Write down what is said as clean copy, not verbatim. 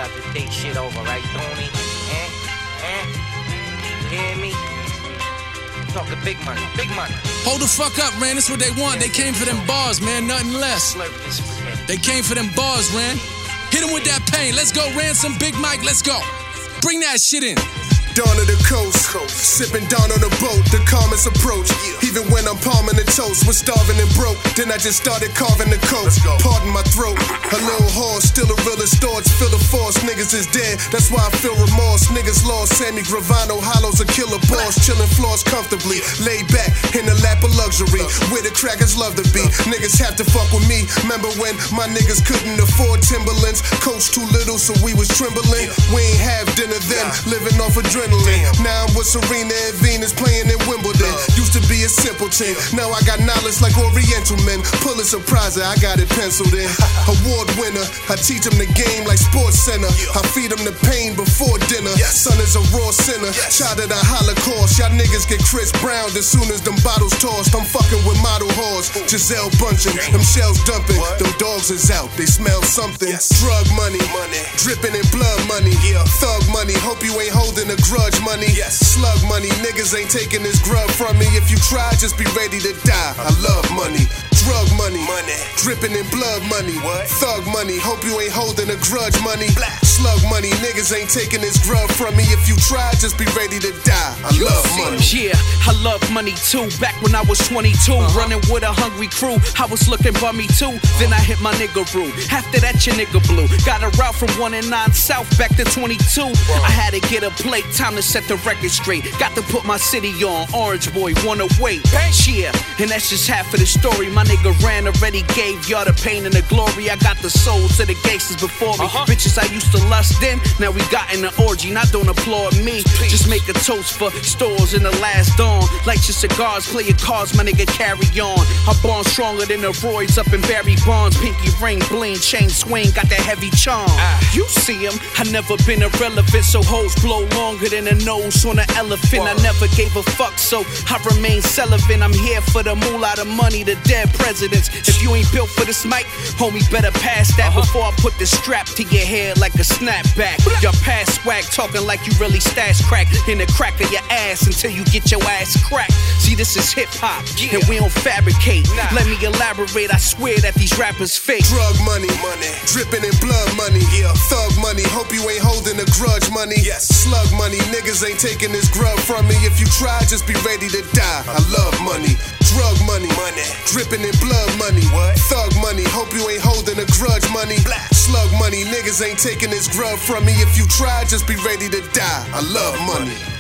about to take shit over, right, Tony? You hear me? Talking big money, big money. Hold the fuck up, Ran. That's what they want. They came for them bars, man. Nothing less. They came for them bars, Ran. Hit them with that pain. Let's go, Ransom, Big Mike. Let's go. Bring that shit in. Dawn of the coast, sipping down on a boat, the calmest approach. Even when I'm palming the toast, was starving and broke. Then I just started carving the coast. Pardon my throat, a little horse, still a realest thoughts, feel the force. Niggas is dead, that's why I feel remorse. Niggas lost, Sammy Gravano, hollows a killer boss. Chillin' floors comfortably, laid back in the lap of luxury, where the crackers love to be. Niggas have to fuck with me. Remember when my niggas couldn't afford Timberlands? Coach too little, so we was trembling. We ain't have dinner then, living off adrenaline. Now I'm with Serena and Venus playing in Wimbledon. Used to be a simpleton, now I got knowledge like Oriental men. Pulitzer Prize, I got it penciled in. Award winner, I teach them the game like Sports Center. I feed them the pain before dinner. Son is a raw sinner, shot at a Holocaust. Y'all niggas get Chris Brown as soon as them bottles tossed. I'm fucking with model whores, Giselle Bundchen, them shells dumping. Them dogs is out, they smell something. Drug money, dripping in blood money. Thug money, hope you ain't holding a grudge money. Slug money, niggas ain't taking this grub from me. If you try, just be ready to die. I love money. Drug money, dripping in blood money. Thug money, hope you ain't holding a grudge money. Slug money, niggas ain't taking this grub from me. If you try, just be ready to die. I love money. Yeah, I love money too. Back when I was 22, running with a hungry crew, I was looking bummy too. Then I hit my nigga route. After that, your nigga blew. Got a route from 1 and 9 south back to 22. I had to get a plate, time to set the record straight. Got to put my city on. Orange boy, wanna wait. Yeah, and that's just half of the story. My nigga Ran already gave y'all the pain and the glory. I got the souls of the gangsters before me. Bitches I used to lust in, now we got in an orgy. Now don't applaud me, just make a toast for stores in the last dawn. Light your cigars, play your cards, my nigga, carry on. I born stronger than the Royds up in Barry Bonds. Pinky ring, bling, chain swing, got that heavy charm. You see him, I never been irrelevant, so hoes blow longer than a nose on an elephant. I never gave a fuck, so I remain celibate. I'm here for the moolah, the money, the dead presidents. If you ain't built for this mic, homie, better pass that before I put the strap to your head like a snapback. Your past swag talking like you really stash crack in the crack of your ass until you get your ass cracked. See, this is hip hop, and we don't fabricate. Let me elaborate, I swear that these rappers fake. Drug money, dripping in blood money. Thug money, hope you ain't holding a grudge money. Slug money, niggas ain't taking this grub from me. If you try, just be ready to die. I love money. Drug money, dripping in blood money. Thug money, hope you ain't holding a grudge money. Slug money, niggas ain't taking this grub from me. If you try, just be ready to die. I love money.